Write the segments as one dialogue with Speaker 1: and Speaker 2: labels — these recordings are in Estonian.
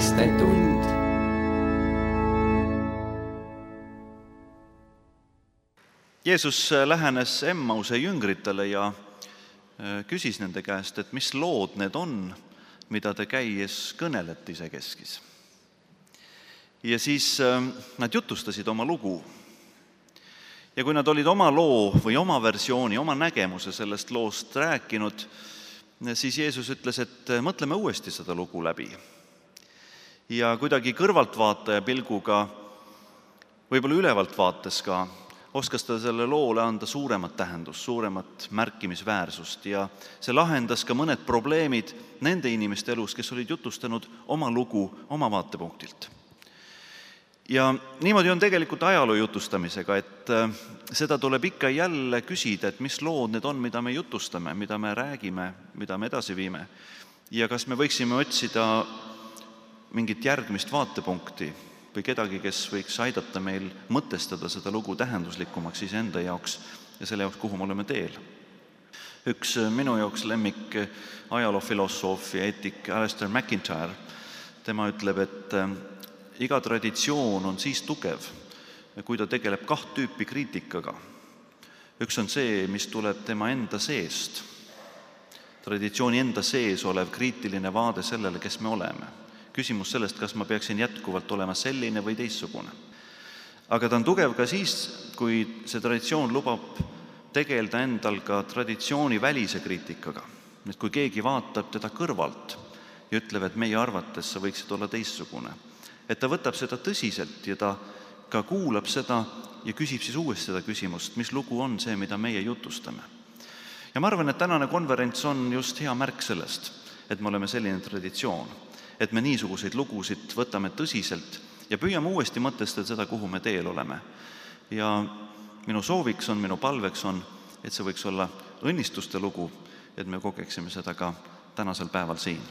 Speaker 1: päästetund.
Speaker 2: Jeesus lähenes Emmause jüngritele ja küsis nende käest, et mis lood need on, mida te käies kõnelete isekeskis. Ja siis nad jutustasid oma lugu. Ja kui nad olid oma loo või oma versiooni, oma nägemuse sellest loost rääkinud, siis Jeesus ütles, et mõtleme uuesti seda lugu läbi. Ja kuidagi kõrvaltvaataja pilguga, võib-olla ülevalt vaates ka, oskas ta selle loole anda suuremat tähendust, suuremat märkimisväärsust ja see lahendas ka mõned probleemid nende inimeste elus, kes olid jutustanud oma lugu oma vaatepunktilt. Ja niimoodi on tegelikult ajaloo jutustamisega, et seda tuleb ikka jälle küsida, et mis lood need on, mida me jutustame, mida me räägime, mida me edasi viime. Ja kas me võiksime otsida mingit järgmist vaatepunkti või kedagi, kes võiks aidata meil mõtestada seda lugu tähenduslikumaks iseenda jaoks ja selle jaoks, kuhu me oleme teel. Üks minu jaoks lemmik ajaloofilosoof ja eetik Alistair MacIntyre, tema ütleb, et iga traditsioon on siis tugev, kui ta tegeleb 2 tüüpi kriitikaga. Üks on see, mis tuleb tema enda seest, traditsiooni enda sees olev kriitiline vaade sellele, kes me oleme. Küsimus sellest, kas ma peaksin jätkuvalt olema selline või teissugune. Aga ta on tugev ka siis, kui see traditsioon lubab tegeleda endal ka traditsiooni välise kriitikaga. Et kui keegi vaatab teda kõrvalt ja ütleb, et meie arvates sa võiksid olla teissugune, et ta võtab seda tõsiselt ja ta ka kuulab seda ja küsib siis uuesti seda küsimust, mis lugu on see, mida meie jutustame. Ja ma arvan, et tänane konverents on just hea märk sellest, et me oleme selline traditsioon, et me niisuguseid lugusid võtame tõsiselt ja püüame uuesti mõtestada seda, kuhu me teel oleme. Ja minu sooviks on, minu palveks on, et see võiks olla õnnistuste lugu, et me kogeksime seda ka tänasel päeval siin.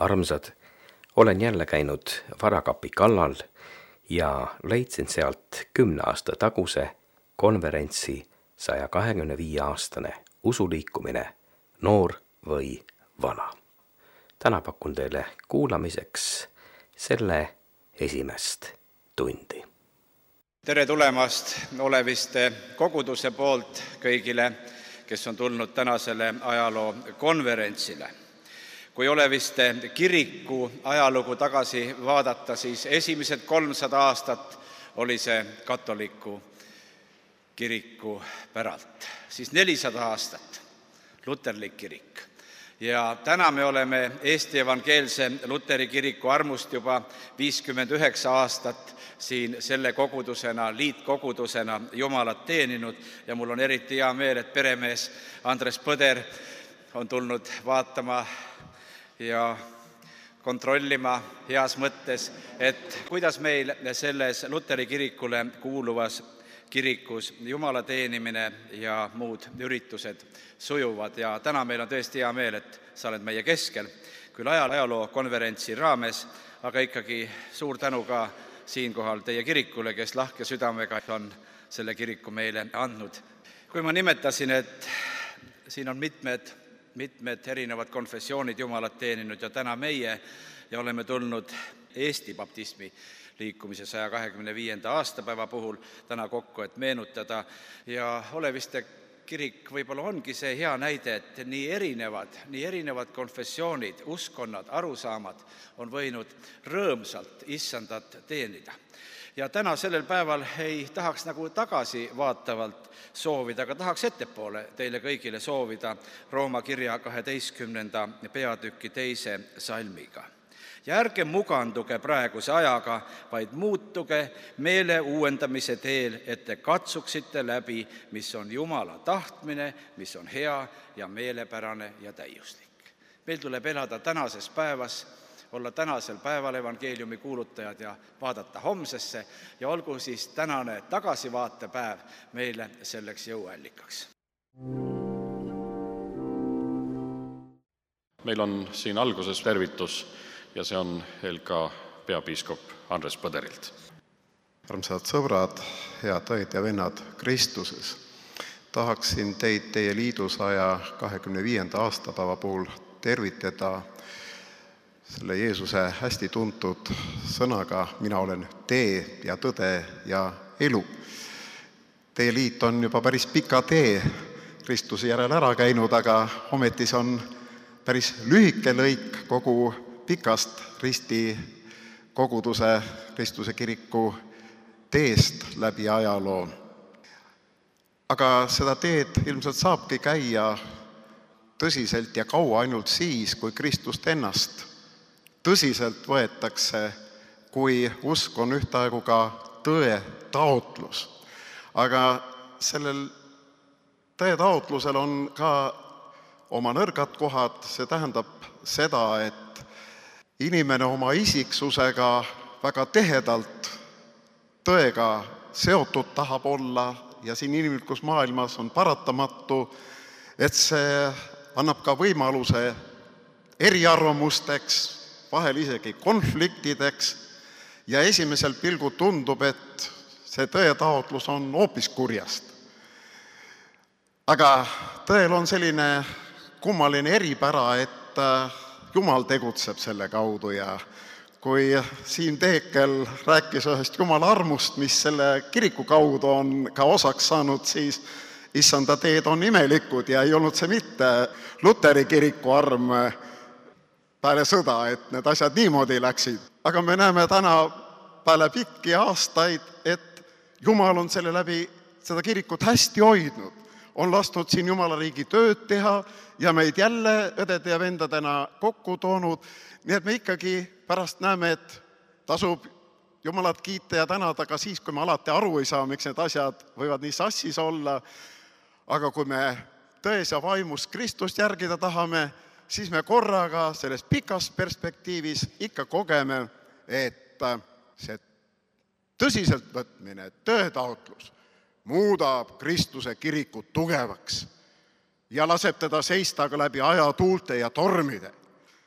Speaker 1: armsad, olen jälle käinud Varakapi kallal ja leidsin sealt 10 aasta taguse konverentsi 125-aastane usuliikumine, noor või vana. Täna pakun teile kuulamiseks selle esimest tundi.
Speaker 3: Tere tulemast Oleviste koguduse poolt kõigile, kes on tulnud tänasele ajaloo konverentsile. Kui Oleviste kiriku ajalugu tagasi vaadata, siis esimesed 300 aastat oli see katoliku kiriku päralt. Siis 400 aastat luterlik kirik. Ja täna me oleme Eesti Evangeelse Luteri kiriku armust juba 59 aastat siin selle kogudusena, liitkogudusena Jumalat teeninud ja mul on eriti hea meel, et peremees Andres Põder on tulnud vaatama ja kontrollima heas mõttes, et kuidas meil selles Luteri kirikule kuuluvas kirikus Jumala teenimine ja muud üritused sujuvad. Ja täna meil on tõesti hea meel, et sa oled meie keskel, küll ajaloo konverentsi raames, aga ikkagi suur tänu ka siinkohal teie kirikule, kes lahke südamega on selle kiriku meile andnud. Kui ma nimetasin, et siin on mitmed erinevad konfessioonid Jumalat teeninud ja täna meie ja oleme tulnud Eesti baptismi liikumise 125. aastapäeva puhul täna kokku, et meenutada. Ja Oleviste kirik võib-olla ongi see hea näide, et nii erinevad konfessioonid, uskonnad, arusaamad on võinud rõõmsalt issandat teenida. Ja täna sellel päeval ei tahaks nagu tagasi vaatavalt soovida, aga tahaks ettepoole teile kõigile soovida Rooma kirja 12. peatüki 2. salmiga. Ja ärge muganduge praeguse ajaga, vaid muutuge meele uuendamise teel, et te katsuksite läbi, mis on Jumala tahtmine, mis on hea ja meelepärane ja täiuslik. Meil tuleb elada tänases päevas, olla tänasel päeval evangeeliumi kuulutajad ja vaadata homsesse ja olgu siis tänane tagasivaatepäev meile selleks jõuallikaks.
Speaker 4: Meil on siin alguses tervitus ja see on LK peapiiskop Andres Põderilt.
Speaker 5: Armsad sõbrad, head õed ja vennad Kristuses, tahaksin teid teie liidu 125. aastapäeva puhul tervitada selle Jeesuse hästi tuntud sõnaga: mina olen tee ja tõde ja elu. Teie liit on juba päris pika tee Kristuse järel ära käinud, aga ometi see on päris lühike lõik kogu pikast risti koguduse Kristuse kiriku teest läbi ajaloo. Aga seda teed ilmselt saabki käia tõsiselt ja kaua ainult siis, kui Kristust ennast tõsiselt võetakse, kui usk on ühtaegu ka tõe taotlus. Aga sellel tõe taotlusel on ka oma nõrgad kohad, see tähendab seda, et inimene oma isiksusega väga tihedalt tõega seotud tahab olla ja siin inimlikus maailmas on paratamatu, et see annab ka võimaluse eriarvamusteks, vahel isegi konfliktideks ja esimesel pilgul tundub, et see tõe taotlus on hoopis kurjast. Aga tõel on selline kummaline eripära, et Jumal tegutseb selle kaudu ja kui Siim Teekel rääkis ühest Jumala armust, mis selle kiriku kaudu on ka osaks saanud, siis issanda teed on imelikud ja ei olnud see mitte Luteri kiriku arm peale sõda, et need asjad niimoodi läksid. Aga me näeme täna peale pikki aastaid, et Jumal on selle läbi seda kirikut hästi hoidnud, on lasknud siin Jumala riigi tööd teha ja meid jälle õdede ja vendadena kokku toonud. Nii et me ikkagi pärast näeme, et tasub Jumalat kiita ja tänada ka siis, kui me alati aru ei saa, miks need asjad võivad nii sassis olla. Aga kui me tões ja vaimus Kristust järgida tahame, siis me korraga selles pikas perspektiivis ikka kogeme, et see tõsiselt võtmine, tõetaotlus muudab Kristuse kirikut tugevaks ja laseb teda seista ka läbi ajatuulte ja tormide.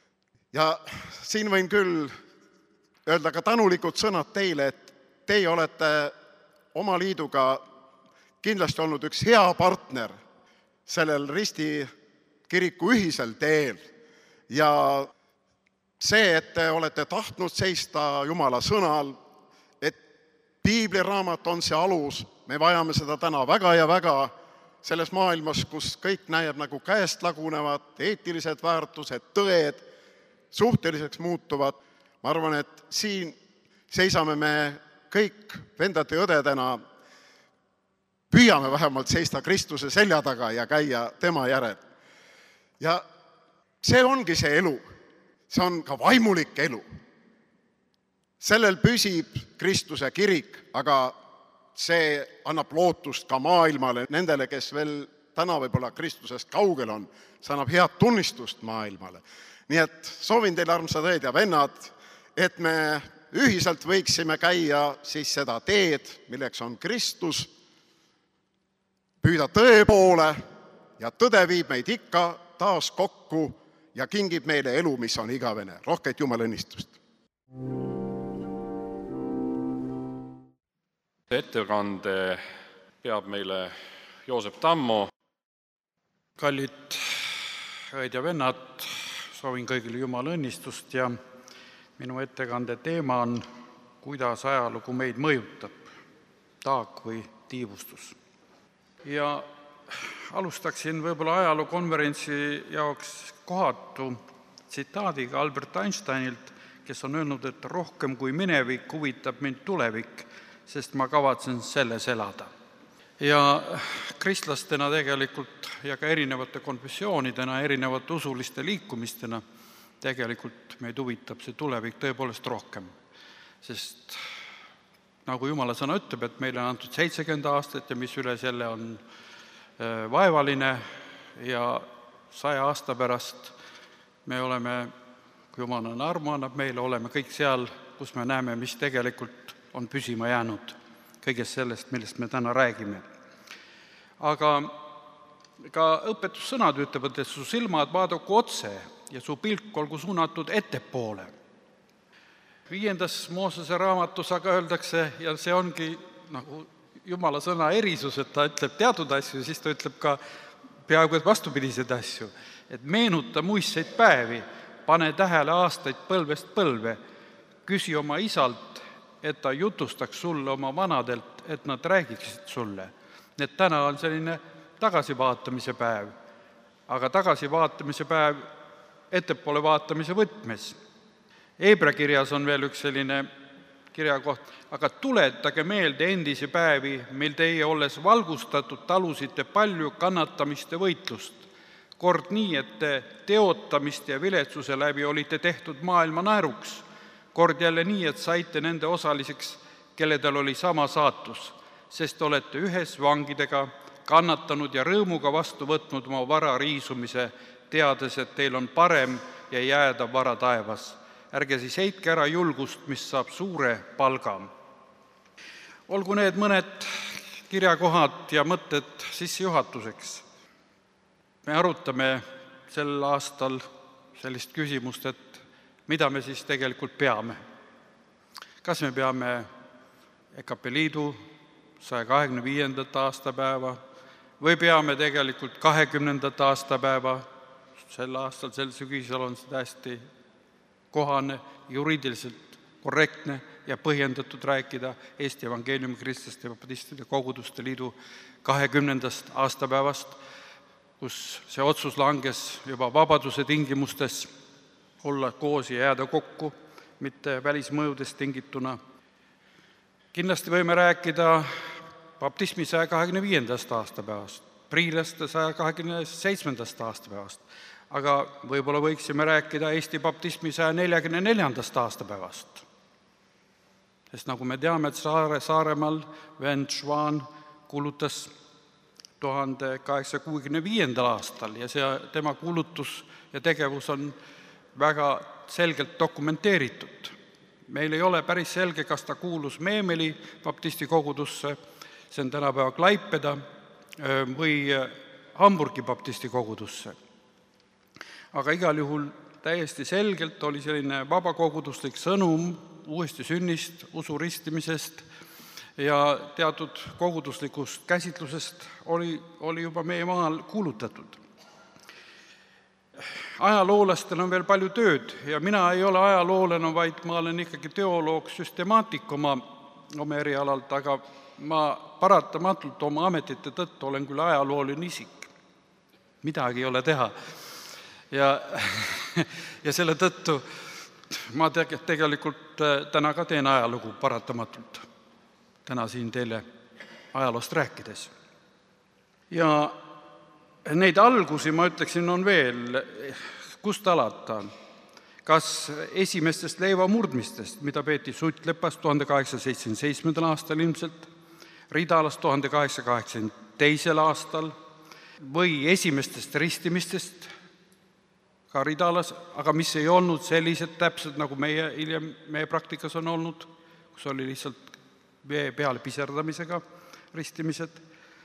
Speaker 5: Ja siin võin küll öelda ka tänulikud sõnad teile, et teie olete oma liiduga kindlasti olnud üks hea partner sellel Risti kiriku ühisel teel. Ja see, et te olete tahtnud seista Jumala sõnal, et piibliraamat on see alus, me vajame seda täna väga ja väga selles maailmas, kus kõik näeb nagu käest lagunevad, eetilised väärtused, tõed suhteliseks muutuvad. Ma arvan, et siin seisame me kõik vendade ja õdedena, püüame vähemalt seista Kristuse selja taga ja käia tema järel. Ja see ongi see elu. See on ka vaimulik elu. Sellel püsib Kristuse kirik, aga see annab lootust ka maailmale, nendele, kes veel täna võib-olla Kristusest kaugel on. See annab head tunnistust maailmale. Nii et soovin teile, armsad õed ja vennad, et me ühiselt võiksime käia siis seda teed, milleks on Kristus, püüda tõe poole ja tõde viib meid ikka taas kokku ja kingib meile elu, mis on igavene. Rohket Jumala õnnistust!
Speaker 4: Ettekande peab meile Joosep Tammo.
Speaker 6: Kallid õed ja vennad, soovin kõigile Jumala õnnistust ja minu ettekande teema on, kuidas ajalugu meid mõjutab, taak või tiivustus. Ja alustaksin võib-olla ajalookonverentsi jaoks kohatu tsitaadiga Albert Einsteinilt, kes on öelnud, et rohkem kui minevik huvitab mind tulevik, sest ma kavatsen selles elada. Ja kristlastena tegelikult ja ka erinevate konfessioonidena, erinevate usuliste liikumistena tegelikult meid huvitab see tulevik tõepoolest rohkem. Sest nagu Jumala sõna ütleb, et meile on antud 70 aastat ja mis üle selle on vaevaline ja 100 aasta pärast me oleme, kui Jumalane armu annab meile, oleme kõik seal, kus me näeme, mis tegelikult on püsima jäänud kõigest sellest, millest me täna räägime. Aga ka õpetussõnad ütlevad, et su silmad vaadaku otse ja su pilk olgu suunatud ettepoole. 5. Moosese raamatus aga öeldakse, ja see ongi nagu Jumala sõna erisus, et ta ütleb teatud asju, siis ta ütleb ka peaaegu et vastupidised asju, et meenuta muistseid päevi, pane tähele aastaid põlvest põlve, küsi oma isalt, et ta jutustaks sulle oma vanadelt, et nad räägiksid sulle. Need täna on selline tagasivaatamise päev, aga tagasivaatamise päev ettepoole vaatamise võtmes. Heebra kirjas on veel üks selline kirjakoht, aga tuletage meelde endisi päevi, mil teie olles valgustatud talusite palju kannatamist ja võitlust. Kord nii, et te teotamist ja viletsuse läbi olite tehtud maailma naeruks. Kord jälle nii, et saite nende osaliseks, kelledel oli sama saatus, sest olete ühes vangidega kannatanud ja rõõmuga vastu võtnud oma vara riisumise, teades, et teil on parem ja jääda vara taevas. Ärge siis heitke ära julgust, mis saab suure palga. Olgu need mõned kirjakohad ja mõtted sissejuhatuseks. Me arutame sel aastal sellist küsimust, et mida me siis tegelikult peame. Kas me peame EKP Liidu 125. aastapäeva või peame tegelikult 20. aastapäeva, sel aastal, sel sügisel on see täiesti kohane, juriidiliselt korrektne ja põhjendatud rääkida Eesti Evangeeliumi Kristlaste ja Baptistide Koguduste Liidu 20. aastapäevast, kus see otsus langes juba vabaduse tingimustes olla koos ja jääda kokku, mitte välismõjudest tingituna. Kindlasti võime rääkida baptismi 125. aastapäevast, priilaste 127. aastapäevast, aga võib-olla võiksime rääkida Eesti baptismi 144. aastapäevast. Sest nagu me teame, et Saaremaal Vend Schwan kuulutas 1865. aastal ja tema kuulutus ja tegevus on väga selgelt dokumenteeritud. Meil ei ole päris selge, kas ta kuulus Meemeli baptisti kogudusse, see on tänapäeva Klaipeda, või Hamburgi baptisti kogudusse. Aga igal juhul täiesti selgelt oli selline vabakoguduslik sõnum uuesti sünnist, usu ristimisest ja teatud koguduslikust käsitlusest oli juba meie maal kuulutatud. Ajaloolastel on veel palju tööd ja mina ei ole ajaloolane, vaid ma olen ikkagi teoloog, süstemaatik oma erialalt, aga ma paratamatult oma ametite tõttu olen küll ajalooline isik. Midagi ei ole teha. Ja selle tõttu ma tegelikult täna ka teen ajalugu paratamatult. Täna siin teile ajaloost rääkides. Ja neid algusi, ma ütleksin, on veel, kust alata. Kas esimestest leivamurdmistest, mida peeti Suttlepas 1877. aastal ilmselt, Ridalas 1882. aastal või esimestest ristimistest ka Ridalas, aga mis ei olnud sellised täpselt, nagu meie praktikas on olnud, kus oli lihtsalt vee peale piserdamisega ristimised.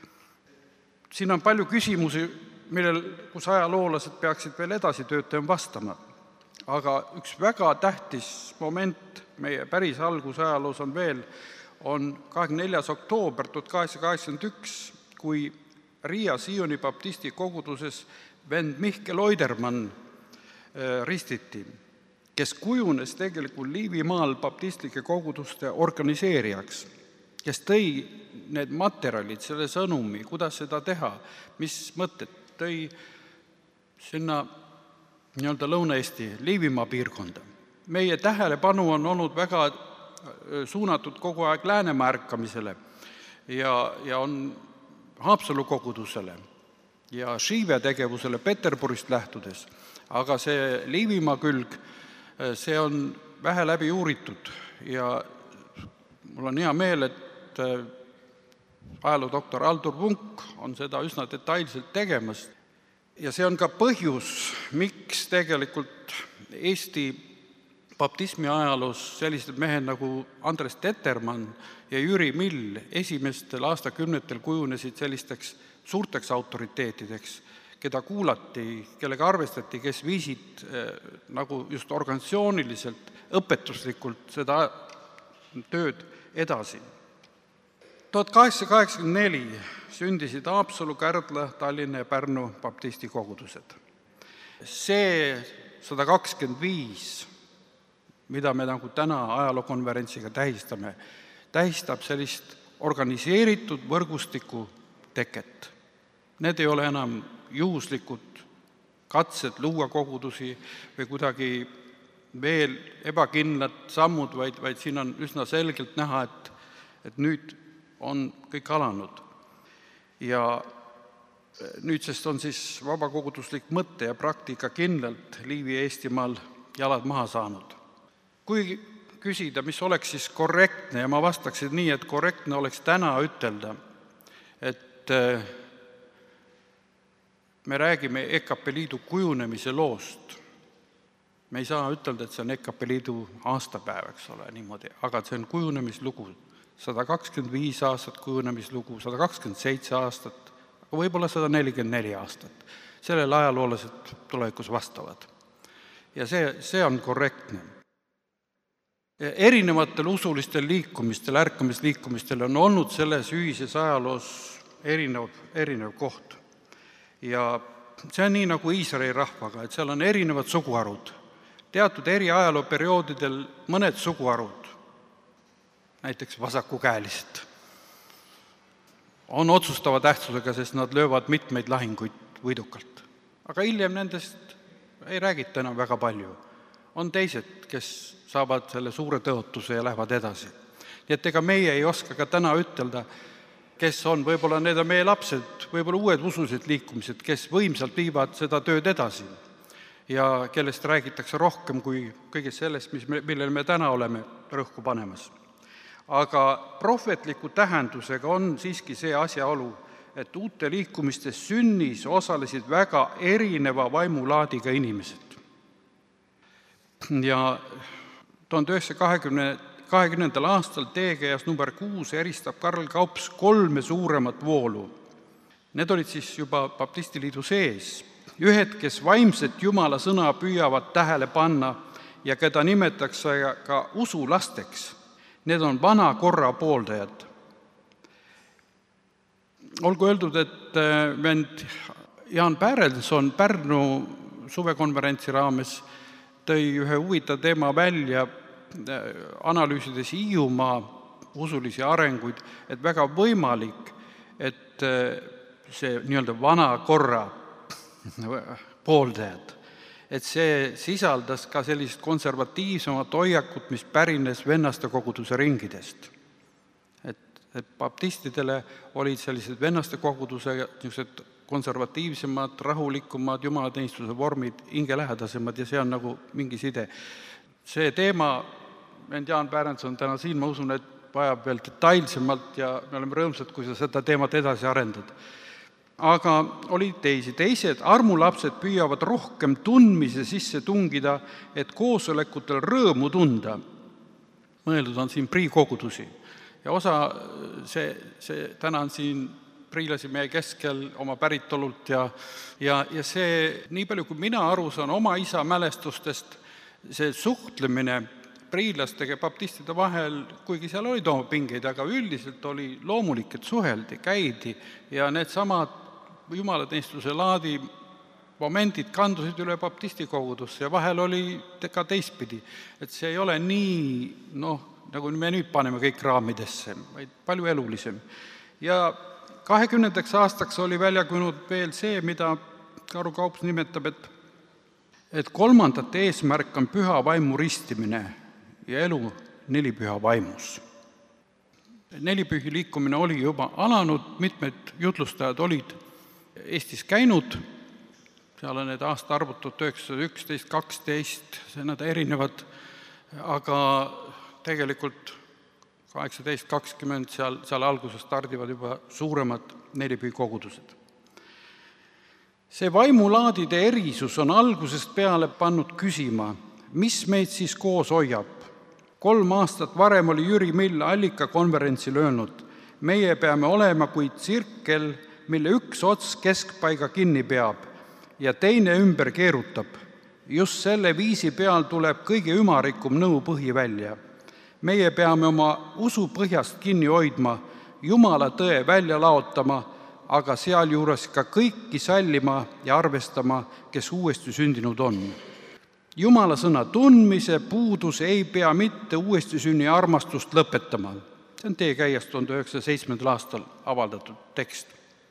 Speaker 6: Siin on palju küsimusi, kus ajaloolased peaksid veel edasi töötajama vastama. Aga üks väga tähtis moment meie päris algusajaloos on veel, on 24. oktoober 1881, kui Riia Sioni baptisti koguduses vend Mihkel Oidermann ristiti, kes kujunes tegelikult Liivimaal baptistlike koguduste organiseerijaks, kes tõi need materjalid, selle sõnumi, kuidas seda teha, mis mõtted tõi sinna nii-öelda Lõuna-Eesti Liivimaa piirkonda. Meie tähelepanu on olnud väga suunatud kogu aeg Läänemaa ärkamisele ja on Haapsalu kogudusele ja Šiive tegevusele Peterburist lähtudes, aga see Liivimaa külg, see on vähe läbi uuritud ja mul on hea meel, et ajaloodoktor Aldur Vunk on seda üsna detailselt tegemas. Ja see on ka põhjus, miks tegelikult Eesti baptismi ajaloos sellised mehed nagu Andres Tetermann ja Jüri Mill esimestel aastakümnetel kujunesid sellisteks suurteks autoriteetideks, keda kuulati, kellega arvestati, kes viisid nagu just organisatsiooniliselt, õpetuslikult seda tööd edasi. 1884 sündisid Haapsalu, Kärdla, Tallinna ja Pärnu baptisti kogudused. See 125, mida me nagu täna ajalookonverentsiga tähistame, tähistab sellist organiseeritud võrgustiku teket. Need ei ole enam juhuslikud katsed luua kogudusi või kuidagi veel ebakindlad sammud, vaid siin on üsna selgelt näha, et nüüd on kõik alanud. Ja nüüdsest on siis vabakoguduslik mõte ja praktika kindlalt Liivi Eestimaal jalad maha saanud. Kui küsida, mis oleks siis korrektne, ja ma vastaksin nii, et korrektne oleks täna ütelda, et me räägime EKP Liidu kujunemise loost. Me ei saa ütelda, et see on EKP Liidu aastapäev, eks ole, niimoodi, aga see on kujunemislugu. 125 aastat kujunemislugu, 127 aastat, võib-olla 144 aastat. Sellele ajaloolased tulevikus vastavad. Ja see on korrektne. Erinevatel usulistel liikumistel, ärkamisliikumistel on olnud selles ühises ajaloos erinev koht. Ja see on nii nagu Iisraeli rahvaga, et seal on erinevad suguharud. Teatud eri ajalooperioodidel mõned suguharud, näiteks vasakukäelised, on otsustava tähtsusega, sest nad löövad mitmeid lahinguid võidukalt. Aga hiljem nendest ei räägita enam väga palju. On teised, kes saavad selle suure tõotuse ja lähevad edasi. Nii et ega meie ei oska ka täna ütelda, kes on, võib-olla need on meie lapsed, võib-olla uued usulised liikumised, kes võimsalt viivad seda tööd edasi ja kellest räägitakse rohkem kui kõigest sellest, millele me täna oleme rõhku panemas. Aga prohvetliku tähendusega on siiski see asjaolu, et uute liikumiste sünnis osalesid väga erineva vaimulaadiga inimesed. Ja 1920. aastal teekäjas number 6 eristab Karl Kaups 3 suuremat voolu. Need olid siis juba baptistiliidu sees ühed, kes vaimset Jumala sõna püüavad tähele panna ja keda nimetatakse ka usulasteks, need on vana korra pooldajad. Olgu öeldud, et vend Jaan Päärelson Pärnu suvekonverentsi raames tõi ühe huvitava teema välja, analüüsides Hiiumaa usulisi arenguid, et väga võimalik, et see nii-öelda vana korra pooldajad, et see sisaldas ka sellist konservatiivsemat hoiakut, mis pärines vennaste koguduse ringidest. Et baptistidele olid sellised vennaste koguduse konservatiivsemad, rahulikumad jumalateenistuse vormid, hingelähedasemad ja see on nagu mingi side. See teema, vend Jaan Päärelson täna siin, ma usun, et vajab veel detailsemalt ja me oleme rõõmsad, kui sa seda teemat edasi arendad. Aga olid teised armulapsed püüavad rohkem tundmise sisse tungida, et koosolekutel rõõmu tunda. Mõeldud on siin priikogudusi. Ja osa, see täna on siin priilasi meie keskel oma päritolult ja see, nii palju kui mina aru saan oma isa mälestustest, see suhtlemine priilastega ja baptistide vahel, kuigi seal olid oma pingeid, aga üldiselt oli loomulik, et suheldi, käidi ja need samad jumalateenistuse laadi momendid kandusid üle baptistikogudusse ja vahel oli ka teistpidi. Et see ei ole nii, nagu me nüüd paneme kõik raamidesse, vaid palju elulisem. Ja 20. aastaks oli välja kujunenud veel see, mida Karu Kaups nimetab, et kolmandate eesmärk on püha vaimu ristimine ja elu nelipüha vaimus. Nelipühi liikumine oli juba alanud, mitmed jutlustajad olid Eestis käinud, seal on need aastaarvud 1911, 12, nad erinevad, aga tegelikult 18-20 seal alguses stardivad juba suuremad nelipühi kogudused. See vaimulaadide erisus on algusest peale pannud küsima, mis meid siis koos hoiab. 3 aastat varem oli Jüri Mill Allika konverentsil öelnud, meie peame olema kui tsirkel, mille üks ots keskpaiga kinni peab ja teine ümber keerutab. Just selle viisi peal tuleb kõige ümarikum nõu põhi välja. Meie peame oma usu põhjast kinni hoidma, Jumala tõe välja laotama, aga sealjuures ka kõiki sallima ja arvestama, kes uuesti sündinud on. Jumala sõna tundmise puudus ei pea mitte uuesti sünni armastust lõpetama. See on Tee käiast 1907. aastal avaldatud tekst.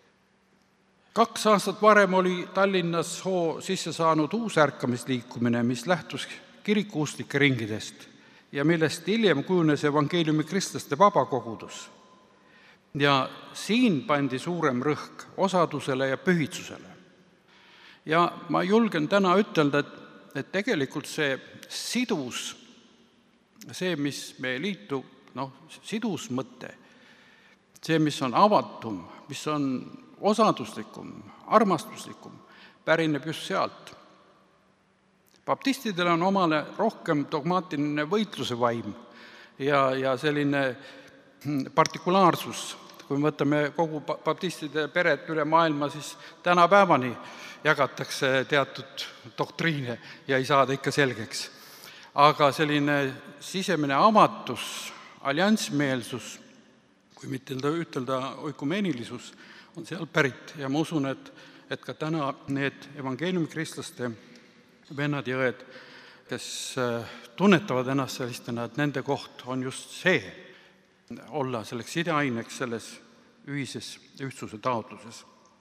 Speaker 6: 2 aastat varem oli Tallinnas hoo sisse saanud uus ärkamisliikumine, mis lähtus kirikuustlike ringidest ja millest hiljem kujunes evangeeliumi kristlaste vabakogudus. Ja siin pandi suurem rõhk osadusele ja pühitsusele. Ja ma julgen täna ütelda, et tegelikult see sidus, see, mis meie liitu, sidus mõte, see, mis on avatum, mis on osaduslikum, armastuslikum, pärineb just sealt. Baptistidel on omale rohkem dogmaatiline võitluse vaim ja selline partikulaarsus. Kui me võtame kogu baptistide peret üle maailma, siis tänapäevani jagatakse teatud doktriine ja ei saada ikka selgeks. Aga selline sisemine avatus, aljanssmeelsus, kui mitte ütelda oikumeenilisus, on seal pärit ja ma usun, et ka täna need evangeeliumi kristlaste vennad ja õed, kes tunnetavad ennast sellistena, et nende koht on just see, olla selleks sideaineks selles ühises ühtsuse taotluses.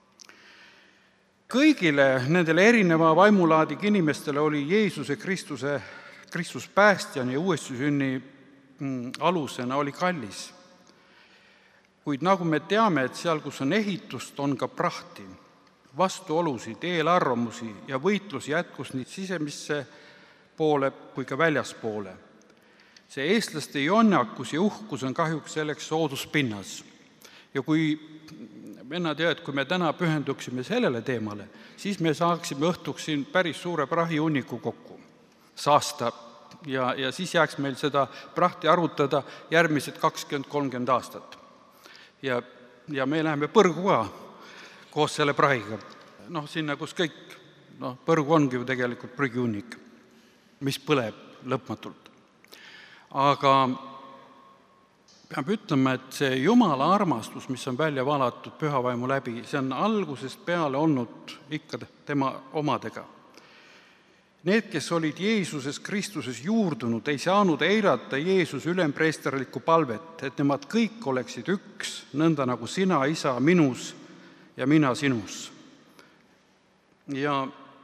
Speaker 6: Kõigile nendele erineva vaimulaadiga inimestele oli Jeesuse Kristus päästjani ja uuesti sünni alusena oli kallis. Kuid nagu me teame, et seal, kus on ehitust, on ka prahti, vastuolusid, eelarvamusi ja võitlus jätkus nii sisemisse poole kui ka väljaspoole. See eestlaste jonnakus ja uhkus on kahjuks selleks sooduspinnas. Ja kui vennad ja kui me täna pühenduksime sellele teemale, siis me saaksime õhtuks siin päris suure prahihunniku kokku saasta ja siis jääks meil seda prahti arutada järgmised 20-30 aastat. Ja me läheme põrgu ka koos selle prahiga. Sinna, kus kõik põrgu ongi ju tegelikult prügihunnik, mis põleb lõpmatult. Aga peab ütlema, et see Jumala armastus, mis on välja valatud püha vaimu läbi, see on algusest peale olnud ikka tema omadega. Need, kes olid Jeesuses Kristuses juurdunud, ei saanud eirata Jeesuse ülempreesterlikku palvet, et nemad kõik oleksid üks, nõnda nagu sina, Isa, minus ja mina sinus. Ja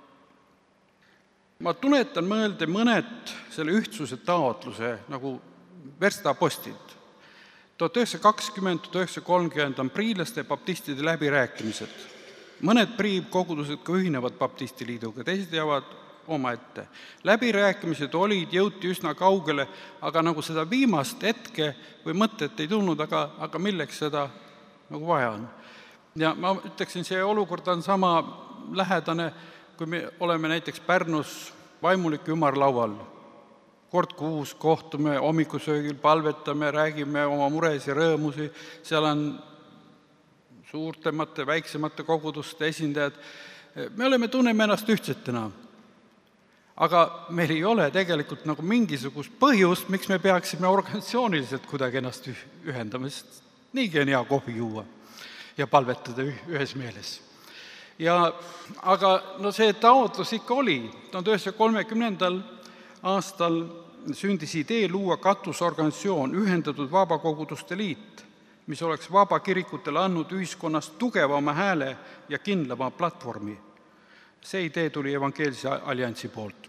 Speaker 6: ma tuletan mõelde mõned selle ühtsuse taotluse nagu verstapostid. 1920–1930 on priilaste ja baptistide läbirääkimised. Mõned priivkogudused ka ühinevad baptistiliiduga, teised jäävad omaette. Läbirääkimised olid, jõuti üsna kaugele, aga nagu seda viimast hetke või mõtet ei tulnud, aga milleks seda nagu vaja on. Ja ma ütleksin, see olukord on sama lähedane, kui me oleme näiteks Pärnus vaimuliku ümarlaual. Kord kuus kohtume, hommikusöögil palvetame, räägime oma mures ja rõõmusi, seal on suurtemate, väiksemate koguduste esindajad. Me tunneme ennast ühtsetena. Aga meil ei ole tegelikult nagu mingisugust põhjust, miks me peaksime organisatsiooniliselt kuidagi ennast ühendama, sest niigi on hea kohvi juua ja palvetada ühes meeles. Aga see taotlus ikka oli. 1930. aastal sündis idee luua katusorganisatsioon Ühendatud Vabakoguduste Liit, mis oleks vabakirikutele andnud ühiskonnast tugevama hääle ja kindlama platvormi. See idee tuli Evangeelse Alliansi poolt.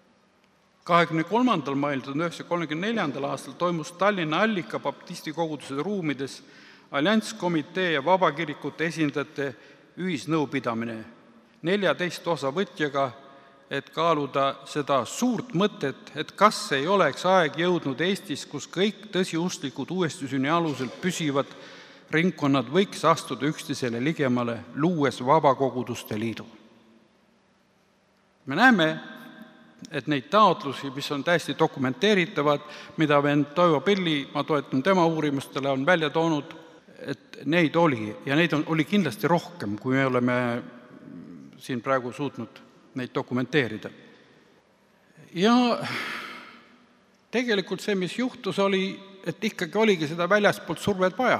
Speaker 6: 23. mail 1934. aastal toimus Tallinna Allika baptisti koguduse ruumides Allianskomitee ja vabakirikute esindajate ühisnõupidamine 14 osavõtjaga, et kaaluda seda suurt mõtet, et kas ei oleks aeg jõudnud Eestis, kus kõik tõsiusklikud uuestisünni alusel püsivad ringkonnad võiks astuda üksteisele ligemale, luues Vabakoguduste Liidu. Me näeme, et neid taotlusi, mis on täiesti dokumenteeritavad, mida vend Toivo Pilli, ma toetan tema uurimustele, on välja toonud, et neid oli ja neid oli kindlasti rohkem, kui me oleme siin praegu suutnud neid dokumenteerida. Ja tegelikult see, mis juhtus, oli, et ikkagi oligi seda väljaspoolt survet vaja.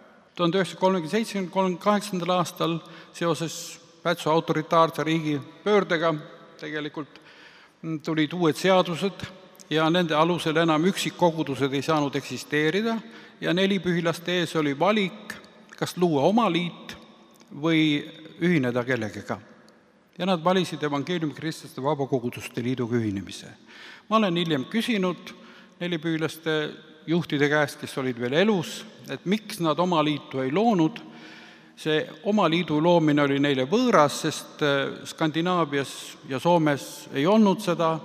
Speaker 6: 1937–38. aastal seoses Pätsu autoritaarse riigi pöördega tegelikult tulid uued seadused ja nende alusel enam üksikkogudused ei saanud eksisteerida ja nelipühilaste ees oli valik, kas luua oma liit või ühineda kellegagi. Ja nad valisid Evangeeliumi Kristlaste Vabakoguduste Liiduga ühinemise. Ma olen hiljem küsinud nelipühilaste juhtide käest, kes olid veel elus, et miks nad oma liitu ei loonud. See oma liidu loomine oli neile võõras, sest Skandinaavias ja Soomes ei olnud seda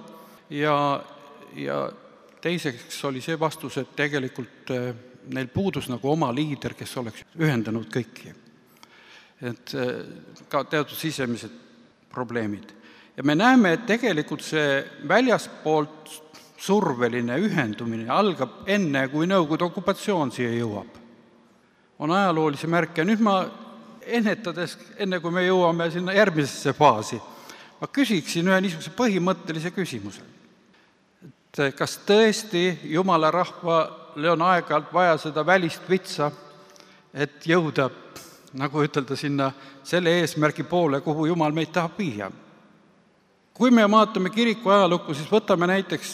Speaker 6: ja teiseks oli see vastus, et tegelikult neil puudus nagu oma liider, kes oleks ühendanud kõiki. Et ka teatud sisemised probleemid. Ja me näeme, et tegelikult see väljaspoolt surveline ühendumine algab enne, kui Nõukogude okupatsioon siia jõuab. On ajaloolise märk ja nüüd ma ennetades, enne kui me jõuame sinna järgmisesse faasi, ma küsiksin ühe niisuguse põhimõttelise küsimuse. Et kas tõesti Jumala rahvale on aeg-ajalt vaja seda välist vitsa, et jõuda nagu ütelda sinna selle eesmärgi poole, kuhu Jumal meid tahab viia. Kui me vaatame kiriku ajalukku, siis võtame näiteks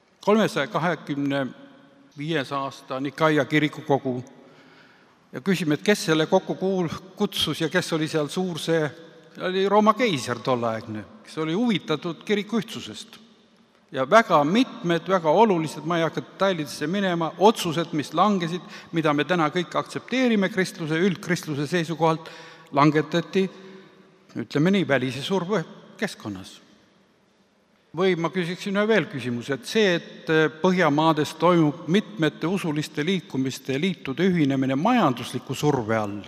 Speaker 6: 325. aasta Nikaia kirikukogu ja küsime, et kes selle kokku kutsus ja kes oli seal suur see oli Rooma keiser tolleaegne, kes oli huvitatud kiriku ühtsusest. Ja väga mitmed, väga olulised, ma ei hakka detailidesse minema, otsused, mis langesid, mida me täna kõik aktsepteerime kristluse, üldkristluse seisukohalt, langetati, ütleme nii, välise surve keskkonnas. Või ma küsiksin ühe veel küsimuse, et see, et Põhjamaades toimub mitmete usuliste liikumiste ja liitude ühinemine majandusliku surve all,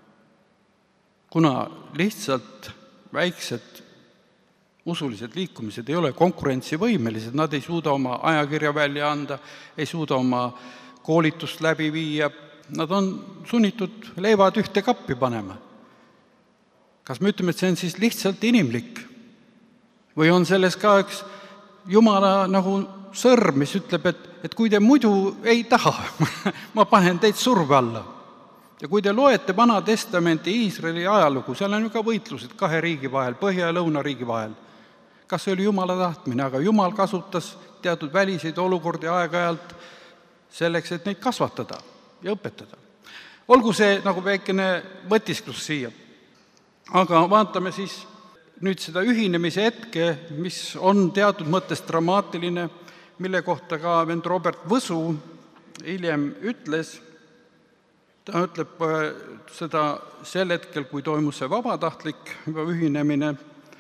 Speaker 6: kuna lihtsalt väiksed usulised liikumised ei ole konkurentsivõimelised, nad ei suuda oma ajakirja välja anda, ei suuda oma koolitust läbi viia, nad on sunnitud leivad ühte kappi panema. Kas me ütleme, et see on siis lihtsalt inimlik? Või on selles ka üks Jumala nagu sõrm, mis ütleb, et kui te muidu ei taha, ma panen teid surve alla. Ja kui te loete Vana Testamenti Iisraeli ajalugu, seal on ju ka võitlused kahe riigi vahel, Põhja- ja Lõunariigi vahel. Kas see oli Jumala tahtmine, aga Jumal kasutas teatud väliseid olukordi aeg-ajalt selleks, et neid kasvatada ja õpetada. Olgu see nagu väikene mõtisklus siia. Aga vaatame siis nüüd seda ühinemise hetke, mis on teatud mõttes dramaatiline, mille kohta ka vend Robert Võsu hiljem ütles. Ta ütleb seda sel hetkel, kui toimus see vabatahtlik ühinemine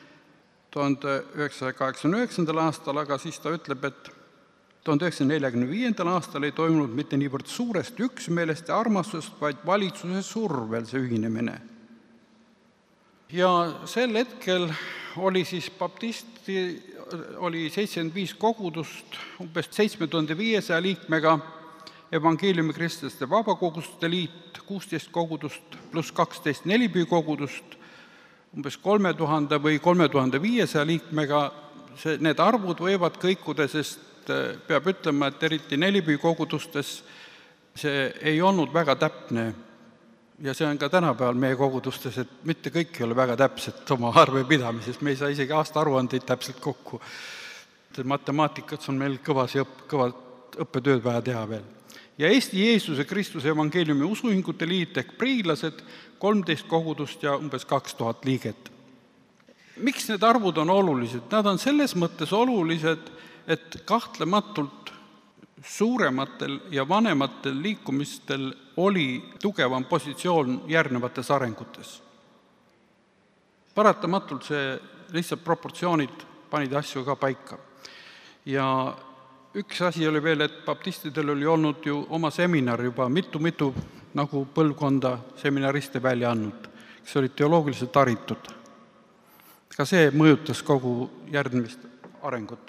Speaker 6: 1989. aastal, aga siis ta ütleb, et 1945. aastal ei toimunud mitte niivõrd suurest üksmeelest ja armastusest, vaid valitsuse survel see ühinemine. Ja sel hetkel oli siis baptisti, oli 75 kogudust, umbes 7500 liikmega, evangeeliumi kristlaste vabakoguduste liit, 16 kogudust pluss 12 nelipüü kogudust, umbes 3000 või 3500 liikmega. Need arvud võivad kõikuda, sest peab ütlema, et eriti nelipüü kogudustes see ei olnud väga täpne. Ja see on ka tänapäeval meie kogudustes, et mitte kõik ei ole väga täpselt oma arvepidamises, me ei saa isegi aastaaruandeid täpselt kokku. Matemaatikas on meil kõvad õppetööd vaja teha veel. Ja Eesti Jeesuse Kristuse evangeeliumi usuühingute liit ehk priilased 13 kogudust ja umbes 2000 liiget. Miks need arvud on olulised? Nad on selles mõttes olulised, et kahtlematult suurematel ja vanematel liikumistel oli tugevam positsioon järgnevates arengutes. Paratamatult see lihtsalt proportsioonid panid asju ka paika. Ja üks asi oli veel, et baptistidel oli olnud ju oma seminar juba mitu nagu põlvkonda seminariste välja andnud, kes olid teoloogiliselt haritud. Ka see mõjutas kogu järgmist arengut.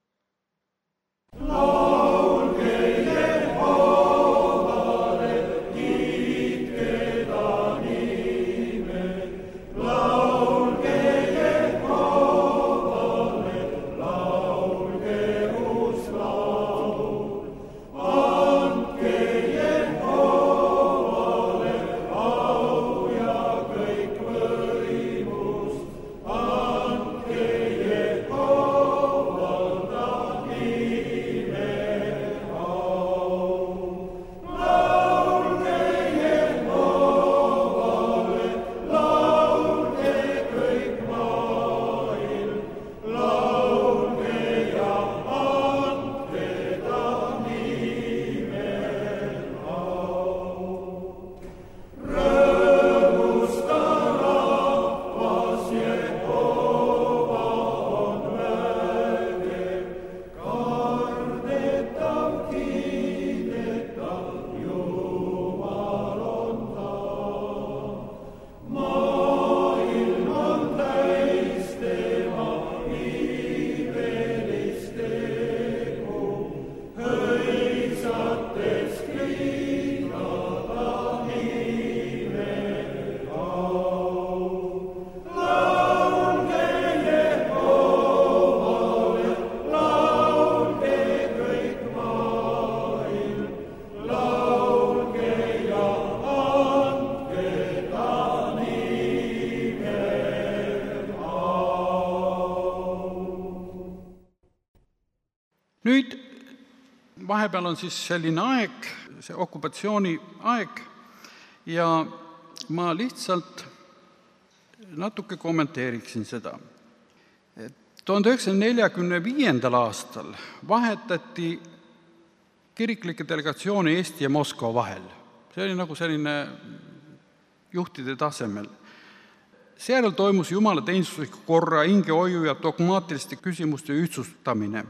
Speaker 6: Nüüd vahepeal on siis selline aeg, see okupatsiooni aeg, ja ma lihtsalt natuke kommenteeriksin seda. 1945. aastal vahetati kiriklike delegatsiooni Eesti ja Moskva vahel. See oli nagu selline juhtide tasemel. Seejärel toimus Jumala teenistusliku korra, hingehoiu ja dogmaatiliste küsimuste ühtsustamine.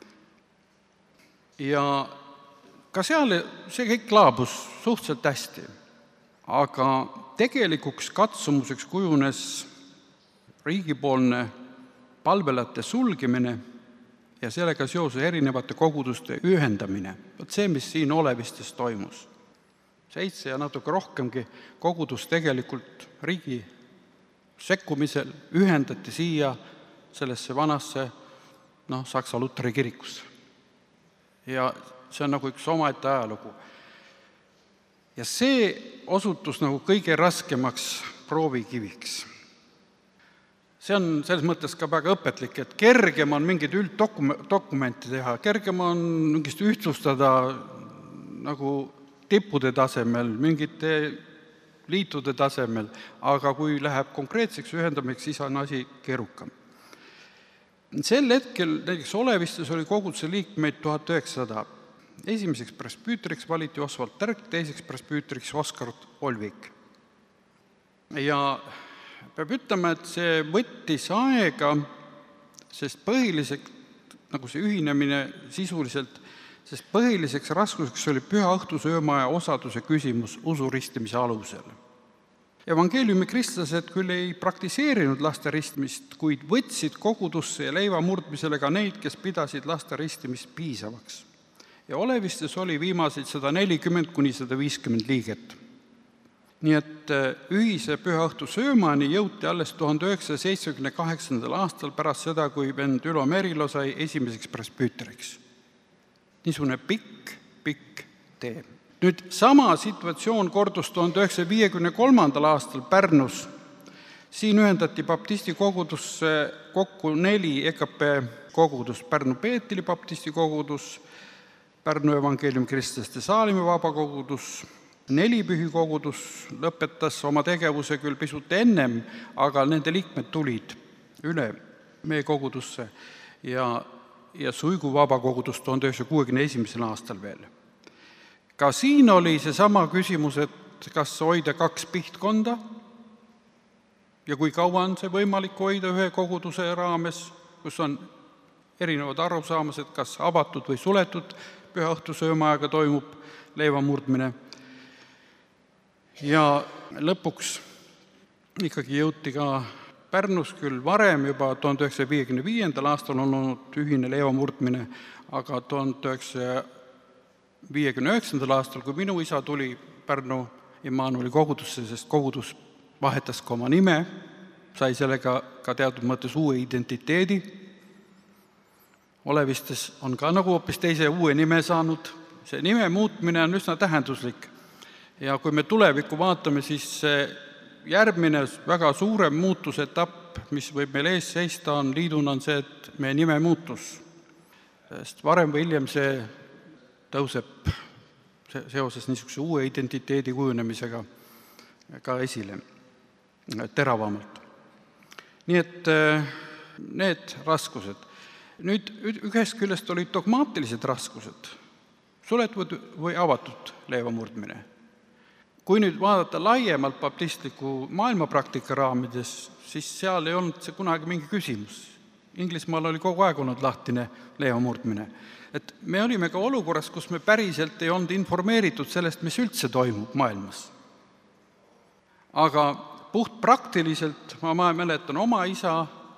Speaker 6: Ja ka seal see kõik laabus suhteliselt hästi, aga tegelikuks katsumuseks kujunes riigipoolne palvelate sulgimine ja sellega seoses erinevate koguduste ühendamine. See, mis siin Olevistes toimus. 7 ja natuke rohkemgi kogudus tegelikult riigi sekkumisel ühendati siia sellesse vanasse Saksa Luteri kirikusse. Ja see on nagu üks omaette ajalugu. Ja see osutus nagu kõige raskemaks proovikiviks. See on selles mõttes ka väga õpetlik, et kergem on mingeid ülddokumente teha, kergem on mingist ühtlustada nagu tippude tasemel, mingite liitude tasemel, aga kui läheb konkreetseks ühendamiseks, siis on asi keerukam. Sel hetkel näiteks Olevistes oli koguduse liikmeid 1900. Esimeseks presbüüteriks valiti Oswald Tärk, teiseks presbüüteriks Oskar Olvik. Ja peab ütlema, et see võttis aega, sest põhiliseks, nagu see ühinemine sisuliselt, sest põhiliseks raskuseks oli püha õhtusöömaja osaduse küsimus usuristimise alusel. Evangeeliumi kristlased küll ei praktiseerinud laste ristimist, kuid võtsid kogudusse ja leiva murdmisele ka neid, kes pidasid laste ristimist piisavaks. Ja Olevistes oli viimaseid 140–150 liiget. Nii et ühise pühaõhtu söömani jõuti alles 1978. aastal pärast seda, kui vend Ülo Merilo sai esimeseks presbüüteriks. Niisugune pikk tee. Nüüd sama situatsioon kordus 1953. aastal Pärnus. Siin ühendati baptisti kogudusse kokku 4 EKP kogudust, Pärnu Peetri baptisti kogudus, Pärnu evangeeliumi kristlaste Saalimi vabakogudus, 4 pühi kogudus lõpetas oma tegevuse küll pisut ennem, aga nende liikmed tulid üle meie kogudusse ja Suigu vabakogudus 1961. aastal veel. Ka siin oli see sama küsimus, et kas hoida 2 pihtkonda ja kui kaua on see võimalik hoida ühe koguduse raames, kus on erinevad arusaamased, kas avatud või suletud püha õhtusöömaajaga toimub leiva murdmine. Ja lõpuks ikkagi jõuti ka Pärnus küll varem, juba 1955. aastal on olnud ühine leiva murdmine, aga 1959. aastal, kui minu isa tuli Pärnu Immanueli kogudusse, sest kogudus vahetas ka oma nime, sai sellega ka teatud mõttes uue identiteedi. Olevistes on ka nagu hoopis teise uue nime saanud. See nime muutmine on üsna tähenduslik. Ja kui me tulevikku vaatame, siis järgmine väga suurem muutusetapp, mis võib meil ees seista, on liiduna on see, et meie nime muutus. Sest varem või hiljem see tõuseb seoses niisuguse uue identiteedi kujunemisega ka esile teravamalt. Nii et need raskused. Nüüd ühest küljest olid dogmaatilised raskused, suletud või avatud leiva murdmine. Kui nüüd vaadata laiemalt baptistliku maailmapraktika raamides, siis seal ei olnud see kunagi mingi küsimus. Inglismaal oli kogu aeg olnud lahtine leiva murdmine. Et me olime ka olukorras, kus me päriselt ei olnud informeeritud sellest, mis üldse toimub maailmas. Aga puht praktiliselt ma mäletan oma isa,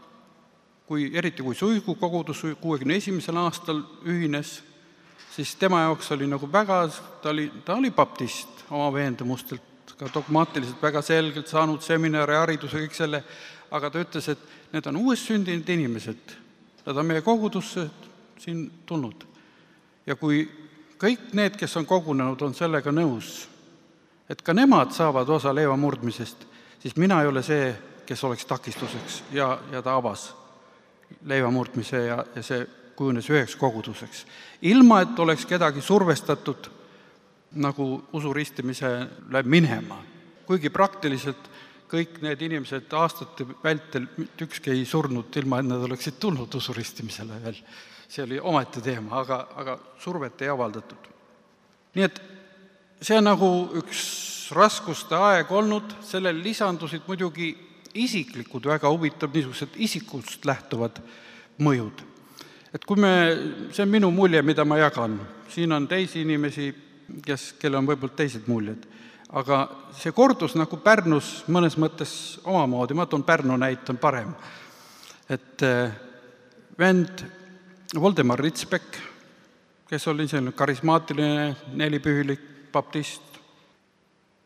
Speaker 6: eriti kui Suigu kogudus 61. aastal ühines, siis tema jaoks oli nagu väga, ta oli baptist oma veendumustelt, ka dogmaatiliselt väga selgelt saanud seminari hariduse kõik selle, aga ta ütles, et need on uues sündinud inimesed, nad on meie kogudusse siin tulnud. Ja kui kõik need, kes on kogunenud, on sellega nõus, et ka nemad saavad osa leiva murdmisest, siis mina ei ole see, kes oleks takistuseks ja ta avas leiva murdmise ja see kujunes üheks koguduseks. Ilma, et oleks kedagi survestatud nagu usuristimisele minema. Kuigi praktiliselt kõik need inimesed aastate vältel ükski ei surnud, ilma et nad oleksid tulnud usuristimisele veel. See oli omaette teema, aga survet ei avaldatud. Nii et see on nagu üks raskuste aeg olnud, sellele lisandusid muidugi isiklikud, väga huvitav niisugused isikust lähtuvad mõjud. Et kui see on minu mulje, mida ma jagan, siin on teisi inimesi, kelle on võib-olla teised muljed, aga see kordus nagu Pärnus mõnes mõttes omamoodi, ma toon Pärnu näit on parem, et vend Voldemar Ritsbeck, kes oli selline karismaatiline nelipühilik baptist,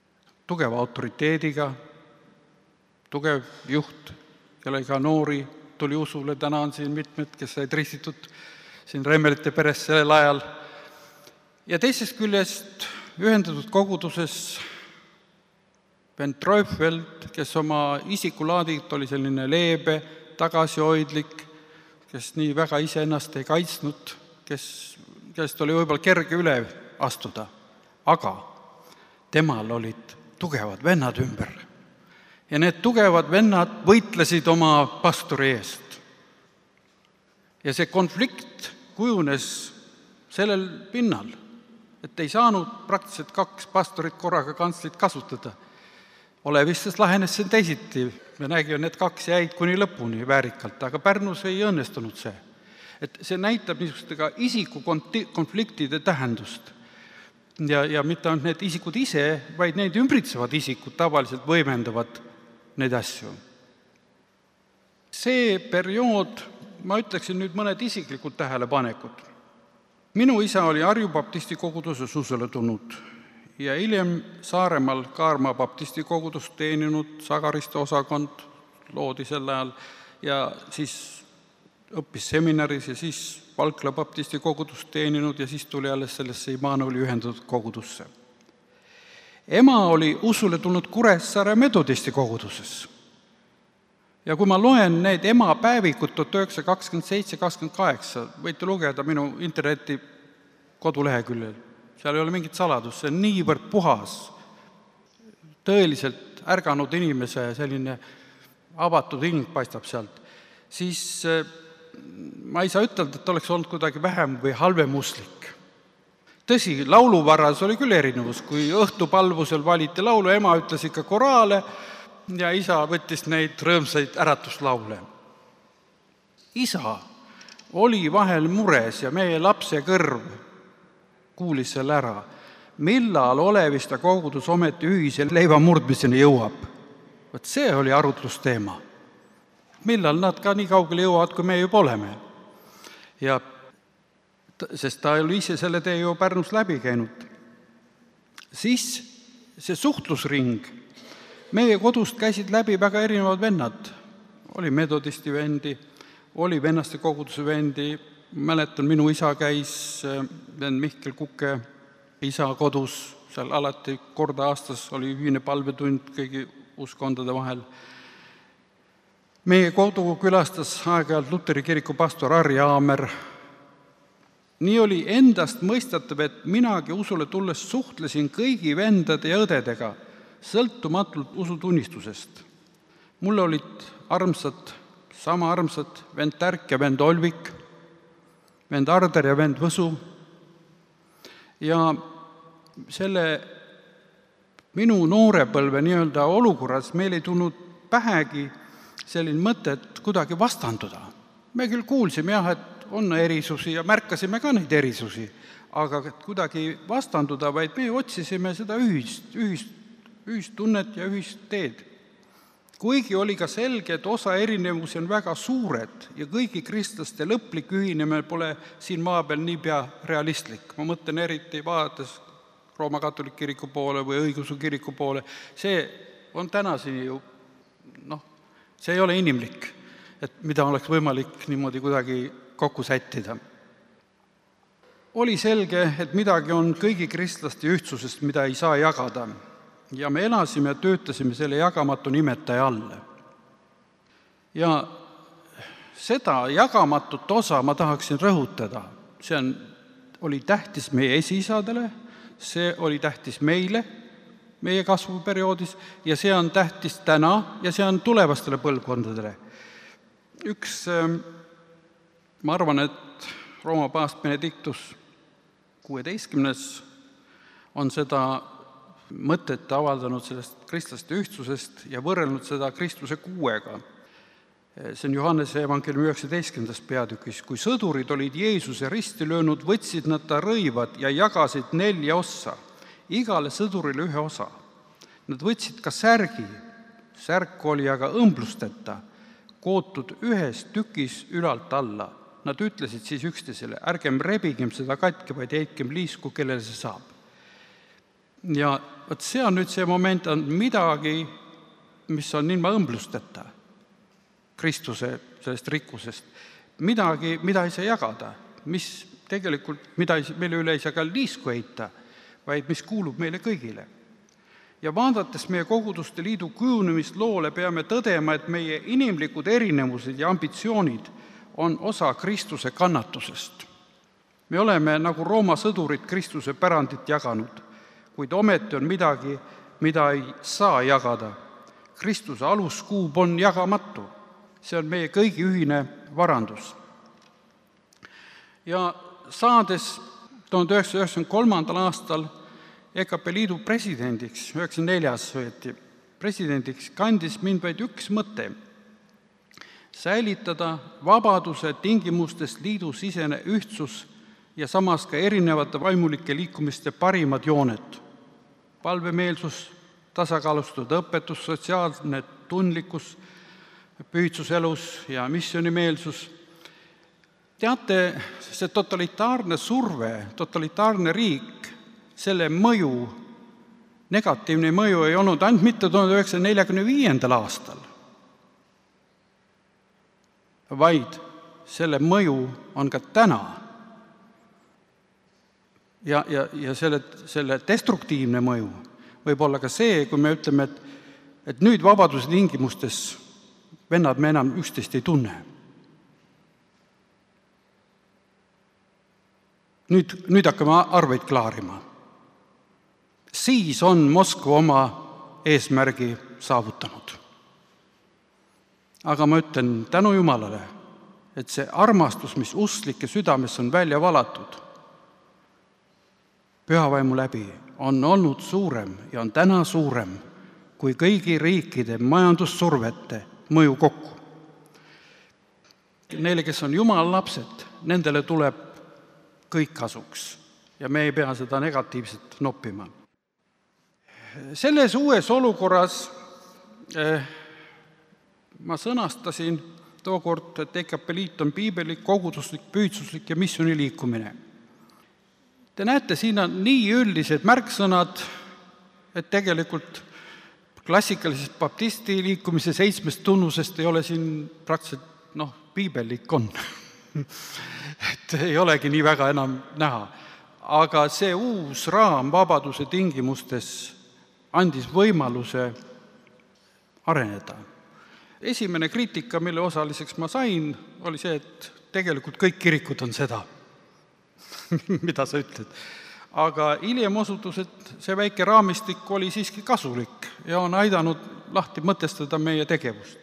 Speaker 6: tugeva autoriteediga, tugev juht, kellega noori tuli usule, täna on siin mitmed, kes said ristitud siin Remmelite peres sellel ajal. Ja teisest küljest ühendatud koguduses Ben Treufeld, kes oma isikulaadilt oli selline leebe, tagasihoidlik, kes nii väga iseennast ei kaitsnud, kellest oli võib-olla kerge üle astuda, aga temal olid tugevad vennad ümber. Ja need tugevad vennad võitlesid oma pastori eest. Ja see konflikt kujunes sellel pinnal, et ei saanud praktiliselt 2 pastorit korraga kantslit kasutada. Olevistes lahenes see teisiti. Me nägime, need 2 jäid kuni lõpuni väärikalt, aga Pärnus ei õnnestunud see. Et see näitab niisuguste ka isikukonfliktide tähendust. Ja mitte ainult need isikud ise, vaid neid ümbritsevad isikud tavaliselt võimendavad neid asju. See periood, ma ütleksin nüüd mõned isiklikud tähelepanekud. Minu isa oli Harju baptisti koguduses usule tulnud ja hiljem Saaremaal Kaarma baptisti kogudust teeninud, Sagariste osakond loodi sel ajal ja siis õppis seminaris ja siis Valkla baptisti kogudust teeninud ja siis tuli alles sellesse Immanueli ühendatud kogudusse. Ema oli usule tulnud Kuressaare metodisti koguduses. Ja kui ma loen need ema päevikut 1927-28, võite lugeda minu interneti koduleheküljel. Seal ei ole mingit saladust, see on niivõrd puhas, tõeliselt ärganud inimese selline avatud hing paistab sealt, siis ma ei saa ütelda, et oleks olnud kuidagi vähem või halvem usklik. Tõsi, lauluvarras oli küll erinevus, kui õhtupalvusel valiti laulu, ema ütles ikka koraale ja isa võttis neid rõõmsaid äratuslaule. Isa oli vahel mures ja meie lapse kõrv kuulis selle ära, millal Oleviste kogudus ometi ühise leiva murdmiseni jõuab. Võt see oli arutlusteema. Millal nad ka nii kaugele jõuavad, kui me juba oleme. Ja sest ta oli ise selle tee ju Pärnus läbi käinud. Siis see suhtlusring, meie kodust käisid läbi väga erinevad vennad. Oli metodisti vendi, oli vennaste koguduse vendi, mäletan, minu isa käis, vend Mihkel Kuke isa kodus, seal alati korda aastas oli ühine palvetund kõigi uskondade vahel. Meie kodu külastas aeg-ajalt Luteri kiriku pastor Harri Aamer. Nii oli endast mõistatav, et minagi usule tulles suhtlesin kõigi vendade ja õdedega, sõltumatult usutunnistusest. Mulle olid armsad, sama armsad vend Tärk ja vend Olvik, vend Arder ja vend Võsu. Ja selle minu noorepõlve nii-öelda olukorras meil ei tulnud pähegi selline mõte, et kuidagi vastanduda. Me küll kuulsime jah, et on erisusi ja märkasime ka neid erisusi, aga kuidagi vastanduda, vaid me otsisime seda ühist tunnet ja ühist teed. Kuigi oli ka selge, et osa erinevusi on väga suured ja kõigi kristlaste lõplik ühinemine pole siin maa peal niipea realistlik. Ma mõtlen eriti vaadates Rooma katoliku kiriku poole või õigeusu kiriku poole. See on tänaseni ju, see ei ole inimlik, et mida oleks võimalik niimoodi kuidagi kokku sättida. Oli selge, et midagi on kõigi kristlaste ühtsusest, mida ei saa jagada. Ja me elasime ja töötasime selle jagamatu nimetaja all. Ja seda jagamatut osa ma tahaksin rõhutada. See oli tähtis meie esiisadele, see oli tähtis meile, meie kasvuperioodis, ja see on tähtis täna ja see on tulevastele põlvkondadele. Ma arvan, et Rooma paavst Benedictus 16. on seda mõtet avaldanud sellest kristlaste ühtsusest ja võrrelnud seda Kristuse kuuega. See on Johannese evankeliumi 19. peatükis. Kui sõdurid olid Jeesuse risti löönud, võtsid nad ta rõivad ja jagasid 4 ossa, igale sõdurile 1 osa. Nad võtsid ka särgi, särk oli aga õmblusteta, kootud 1 tükis ülalt alla. Nad ütlesid siis üksteisele, ärgem rebigem seda katki, vaid heitkem liisku, kellele see saab. Ja see on nüüd see moment, on midagi, mis on ilma õmblusteta. Kristuse sellest rikkusest. Midagi, mida ei saa jagada, mis tegelikult, mille üle ei saa ka liisku heita, vaid mis kuulub meile kõigile. Ja vaadates meie koguduste liidu kujunemisloole peame tõdema, et meie inimlikud erinevused ja ambitsioonid on osa Kristuse kannatusest. Me oleme nagu Rooma sõdurid Kristuse pärandit jaganud, kuid ometi on midagi, mida ei saa jagada. Kristuse aluskuub on jagamatu. See on meie kõigi ühine varandus. Ja saades 1993. aastal EKP liidu presidendiks, 94. võeti presidendiks, kandis mind vaid üks mõte: säilitada vabaduse tingimustes liidu sisene ühtsus ja samas ka erinevate vaimulike liikumiste parimad jooned. Palvemeelsus, tasakaalustatud õpetus, sotsiaalne tundlikkus, pühitsus elus ja missioonimeelsus. Teate, see totalitaarne surve, totalitaarne riik, selle mõju, negatiivne mõju ei olnud ainult mitte 1945. aastal, vaid selle mõju on ka täna. Ja selle destruktiivne mõju võib olla ka see, kui me ütleme, et nüüd vabaduse tingimustes vennad me enam üksteist ei tunne. Nüüd hakkame arveid klaarima. Siis on Moskva oma eesmärgi saavutanud. Aga ma ütlen tänu Jumalale, et see armastus, mis usklike südames on välja valatud, pühavaimu läbi, on olnud suurem ja on täna suurem kui kõigi riikide majandussurvete mõju kokku. Neile, kes on Jumala lapsed, nendele tuleb kõik kasuks ja me ei pea seda negatiivselt noppima. Selles uues olukorras ma sõnastasin tookord, et EKP liit on piibellik, koguduslik, pühitsuslik ja missiooniliikumine. Te näete, siin on nii üldised märksõnad, et tegelikult klassikalisest baptisti liikumise 7 tunnusest ei ole siin praktiliselt, piibellik on. Et ei olegi nii väga enam näha. Aga see uus raam vabaduse tingimustes andis võimaluse areneda. Esimene kriitika, mille osaliseks ma sain, oli see, et tegelikult kõik kirikud on seda, mida sa ütled. Aga hiljem osutus, et see väike raamistik oli siiski kasulik ja on aidanud lahti mõtestada meie tegevust.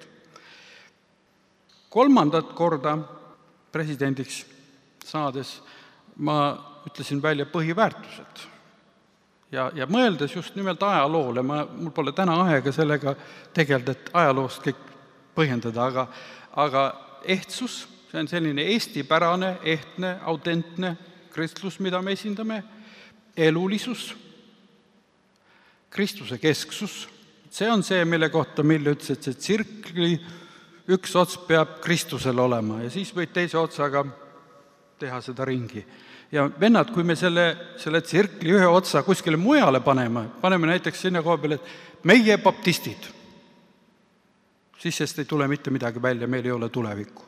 Speaker 6: 3. korda presidendiks saades ma ütlesin välja põhiväärtused. Ja mõeldes just nimelt ajaloole, mul pole täna aega sellega tegelda, et ajaloost kõik põhjendada, aga ehtsus, see on selline eestipärane, ehtne, autentne kristlus, mida me esindame, elulisus, Kristuse kesksus, see on see, mille kohta Mill ütles, et see tsirkli üks ots peab Kristusel olema ja siis võid teise otsaga teha seda ringi. Ja vennad, kui me selle tsirkli ühe otsa kuskile mujale paneme näiteks sinna koha peale, et meie baptistid, siis sest ei tule mitte midagi välja, meil ei ole tulevikku.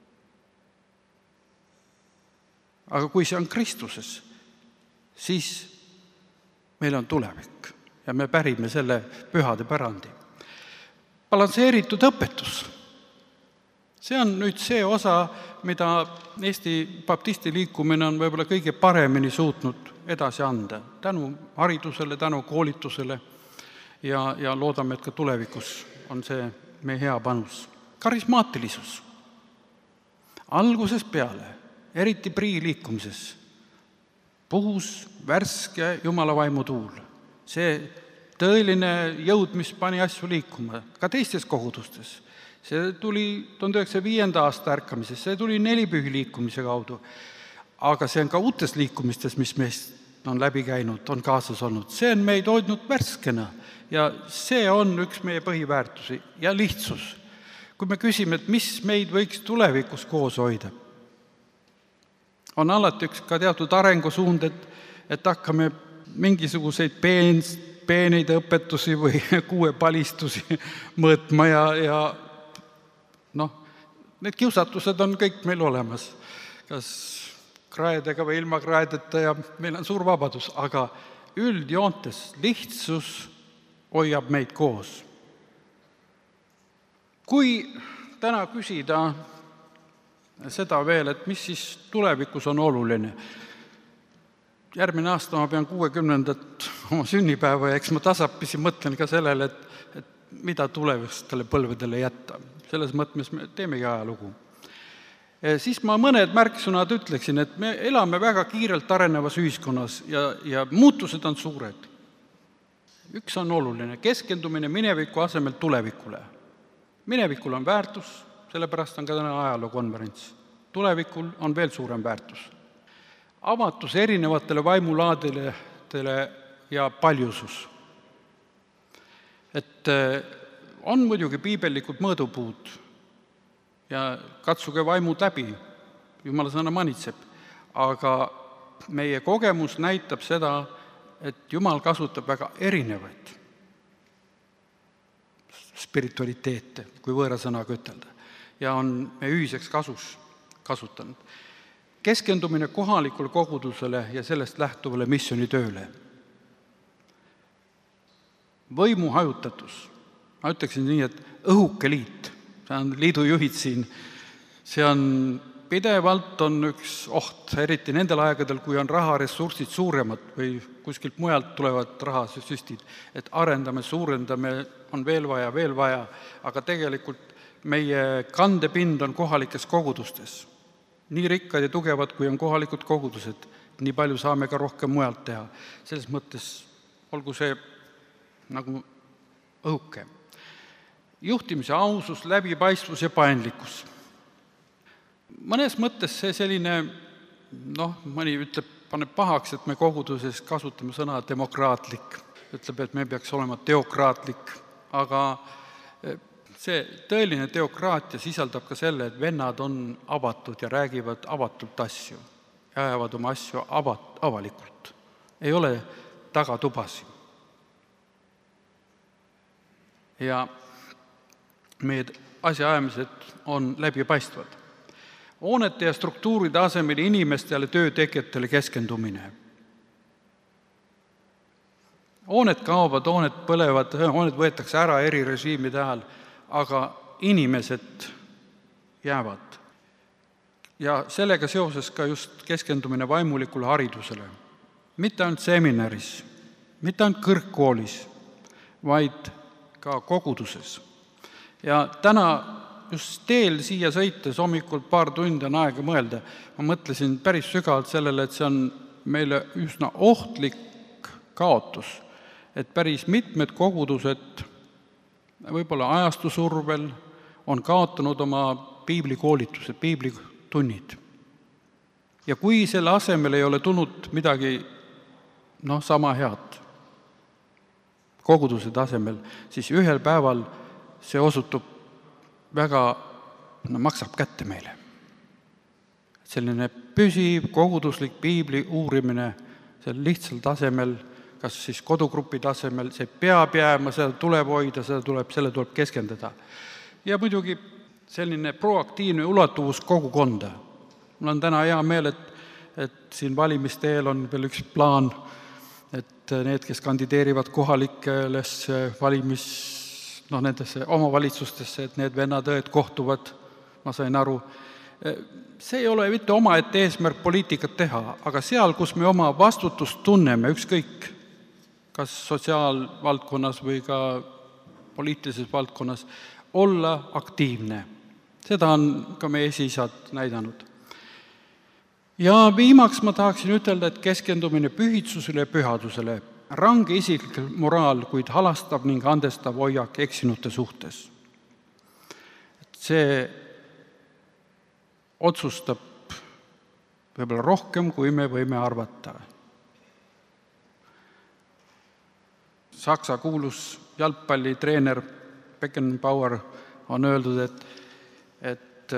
Speaker 6: Aga kui see on Kristuses, siis meil on tulevik ja me pärime selle pühade pärandi. Balansseeritud õpetus. See on nüüd see osa, mida Eesti baptisti liikumine on võib-olla kõige paremini suutnud edasi anda. Tänu haridusele, tänu koolitusele ja loodame, et ka tulevikus on see meie hea panus. Karismaatilisus. Algusest peale, eriti Prii liikumises, puhus värske Jumala vaimu tuul. See tõeline jõud, mis pani asju liikuma, ka teistes kogudustes. See tuli 1905. aasta ärkamises, see tuli 4 pühi liikumise kaudu. Aga see on ka uutes liikumistes, mis meist on läbi käinud, on kaasas olnud. See on meid hoidnud värskena ja see on üks meie põhiväärtusi ja lihtsus. Kui me küsime, et mis meid võiks tulevikus koos hoida, on alati üks ka teatud arengusuund, et hakkame mingisuguseid peeneid õpetusi või kuuepalistusi mõõtma ja need kiusatused on kõik meil olemas, kas kraedega või ilma kraedeta ja meil on suur vabadus, aga üldjoontes lihtsus hoiab meid koos. Kui täna küsida seda veel, et mis siis tulevikus on oluline, järgmine aasta ma pean 60. oma sünnipäeva ja eks ma tasapisi mõtlen ka sellele, et mida tulevastele põlvedele jätta. Selles mõttes me teemegi ajalugu. Siis ma mõned märksõnad ütleksin, et me elame väga kiirelt arenevas ühiskonnas ja muutused on suured. Üks on oluline, keskendumine mineviku asemel tulevikule. Minevikul on väärtus, sellepärast on ka täna ajalookonverents. Tulevikul on veel suurem väärtus. Avatus erinevatele vaimulaadidele ja paljusus. Et on muidugi piibellikud mõõdupuud ja katsuge vaimud läbi, Jumala sõna manitseb, aga meie kogemus näitab seda, et Jumal kasutab väga erinevaid spiritualiteete, kui võõra sõnaga ütelda, ja on me ühiseks kasus kasutanud. Keskendumine kohalikule kogudusele ja sellest lähtuvale missioonitööle. Võimu hajutatus. Ma ütleksin nii, et õhuke liit, see on liidujuhid siin, see on pidevalt on üks oht, eriti nendel aegadel, kui on raharessursid suuremad või kuskilt mujalt tulevad rahasüstid, et arendame, suurendame, on veel vaja, aga tegelikult meie kandepind on kohalikes kogudustes. Nii rikkad ja tugevad, kui on kohalikud kogudused, nii palju saame ka rohkem mujalt teha. Selles mõttes olgu see nagu õhuke. Juhtimise ausus, läbipaistvus ja paindlikkus. Mõnes mõttes see selline, mõni ütleb, paneb pahaks, et me koguduses kasutame sõna demokraatlik, ütleb, et me peaks olema teokraatlik, aga see tõeline teokraatia sisaldab ka selle, et vennad on avatud ja räägivad avatult asju ja ajavad oma asju avalikult. Ei ole tagatubasi. Ja meie asjaajamised on läbipaistvad. Hoonete ja struktuuride asemel inimestele töötegijatele keskendumine. Hooned kaovad, hooned põlevad, hooned võetakse ära eri režiimide ajal, aga inimesed jäävad. Ja sellega seoses ka just keskendumine vaimulikule haridusele. Mitte ainult seminaris, mitte ainult kõrgkoolis, vaid ka koguduses. Ja täna just teel siia sõites hommikul paar tundi on aega mõelda. Ma mõtlesin päris sügavalt sellele, et see on meile üsna ohtlik kaotus, et päris mitmed kogudused võib-olla ajastusurvel on kaotanud oma piiblikoolitused, piiblitunnid. Ja kui selle asemel ei ole tulnud midagi sama head koguduse tasemel, siis ühel päeval see osutub väga maksab kätte meile. Selline püsiv, koguduslik piibli uurimine seal lihtsal tasemel, kas siis kodugrupi tasemel, see peab jääma, seda tuleb hoida, selle tuleb keskenduda. Ja muidugi selline proaktiivne ulatuvus kogukonda. Mul on täna hea meel, et siin valimiste eel on veel üks plaan, et need, kes kandideerivad kohalikesse nendesse omavalitsustesse, et need vennad-õed kohtuvad, ma sain aru. See ei ole mitte omaette eesmärk poliitikat teha, aga seal, kus me oma vastutust tunneme, ükskõik, kas sotsiaalvaldkonnas või ka poliitilises valdkonnas, olla aktiivne. Seda on ka meie esiisad näidanud. Ja viimaks ma tahaksin ütelda, et keskendumine pühitsusele ja pühadusele, range isiklik moraal, kuid halastav ning andestav hoiak eksinute suhtes. See otsustab võib-olla rohkem, kui me võime arvata. Saksa kuulus jalgpallitreener Beckenbauer on öeldud, et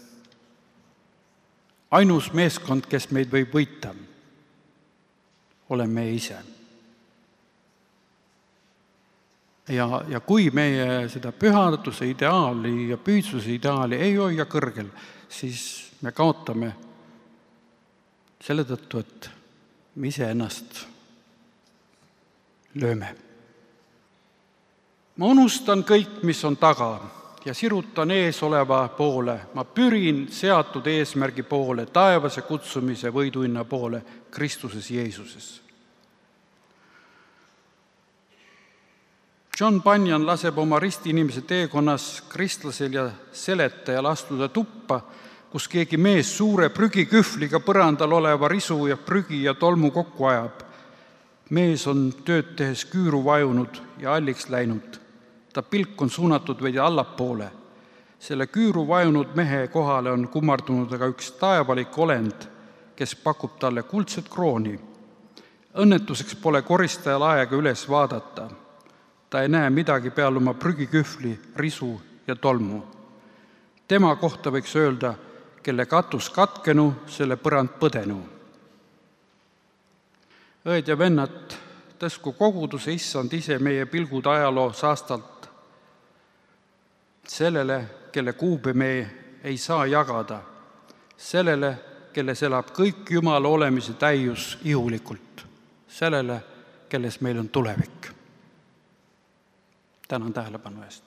Speaker 6: ainus meeskond, kes meid võib võita, oleme me ise. Ja kui meie seda pühaduse ideaali ja püüdsuse ideaali ei hoia kõrgel, siis me kaotame selle tõttu, et me ise ennast lööme. Ma unustan kõik, mis on taga ja sirutan ees oleva poole. Ma pürin seatud eesmärgi poole, taevase kutsumise võiduhinna poole Kristuses Jeesuses. John Bunyan laseb oma ristiinimese teekonnas kristlasel ja seletajal astuda tuppa, kus keegi mees suure prügikühvliga põrandal oleva risu ja prügi ja tolmu kokku ajab. Mees on tööd tehes küüru vajunud ja alliks läinud. Ta pilk on suunatud veidi allapoole. Selle küüru vajunud mehe kohale on kummardunud aga üks taevalik olend, kes pakub talle kuldset krooni. Õnnetuseks pole koristajal aega üles vaadata. Ta ei näe midagi peal oma prügikühvli, risu ja tolmu. Tema kohta võiks öelda, kelle katus katkenu, selle põrand põdenu. Õed ja vennad, tõsku koguduse issand ise meie pilgud ajaloo saastalt sellele, kelle kuube me ei saa jagada, sellele, kelles elab kõik Jumala olemise täius ihulikult, sellele, kelles meil on tulevik. Tänan tähelepanu eest.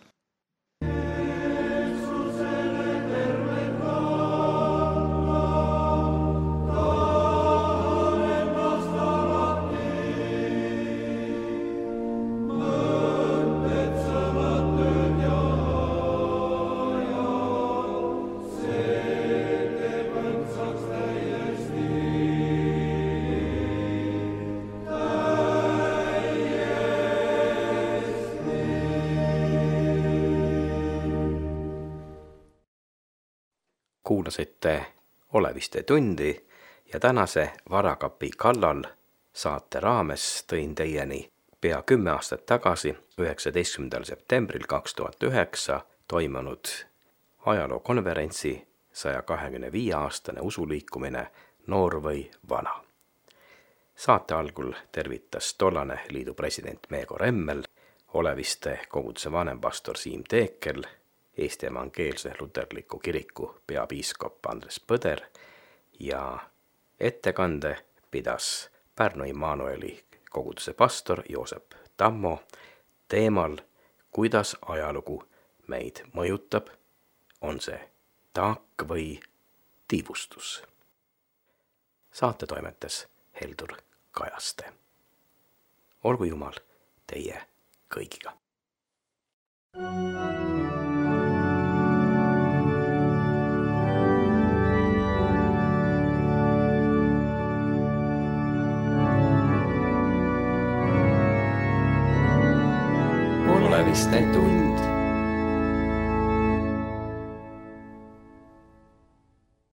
Speaker 1: Kuulasite Oleviste tundi ja tänase Varakapi kallal saate raames tõin teieni pea 10 aastat tagasi, 19. septembril 2009 toimunud ajalookonverentsi 125-aastane usuliikumine Noor või vana. Saate algul tervitas tollane liidu president Meego Remmel, Oleviste koguduse vanempastor Siim Teekel, Eesti Evangeelse Luterliku Kiriku peapiiskop Andres Põder ja ettekande pidas Pärnu Immanueli koguduse pastor Joosep Tammo teemal, kuidas ajalugu meid mõjutab, on see taak või tiivustus. Saate toimetas Heldur Kajaste. Olgu Jumal teie kõigiga. Oleviste tund.